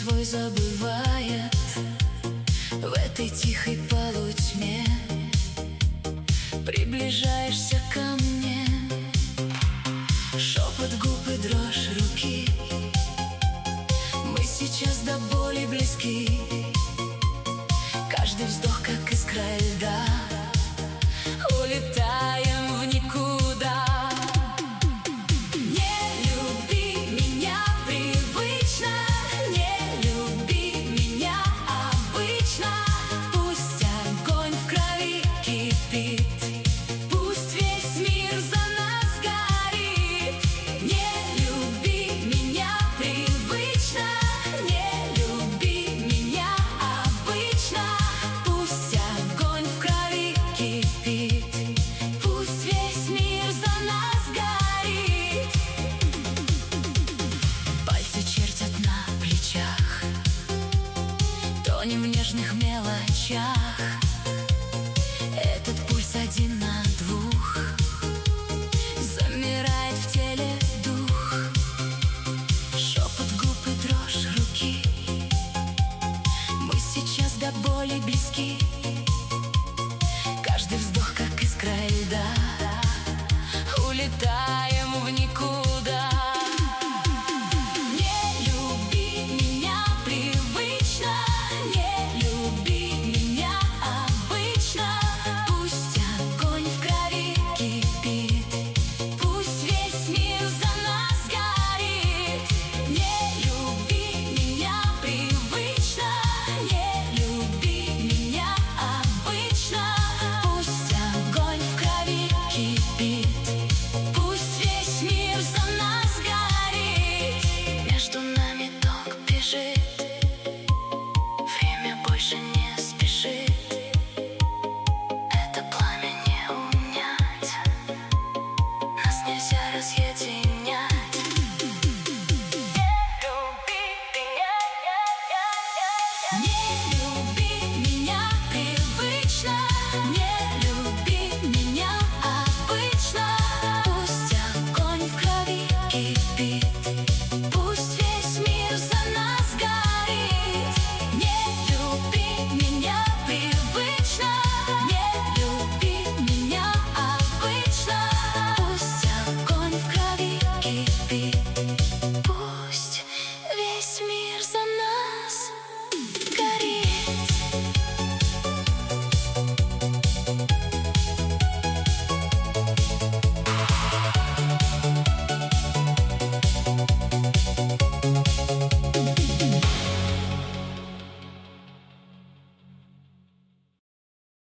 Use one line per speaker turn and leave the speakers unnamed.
свой забывает в этой тихой полутьме. Приближаешься ко мне, шепот губ и дрожь руки. Мы сейчас до боли близки. Каждый вздох, как искра льда. Улетаем в никуда. Не люби меня привычно, не люби меня обычно. Пусть огонь в крови кипит, пусть весь мир за нас горит. Не люби меня привычно, не люби меня обычно. Пусть огонь в крови кипит, пусть весь мир за нас горит. Пальцы чертят на плечах, тонем в нежных мелочах. Этот пульс один на двух, замирает в теле дух. Шепот губ и дрожь руки. Мы сейчас до боли близки. Каждый вздох, как искра льда. Улетает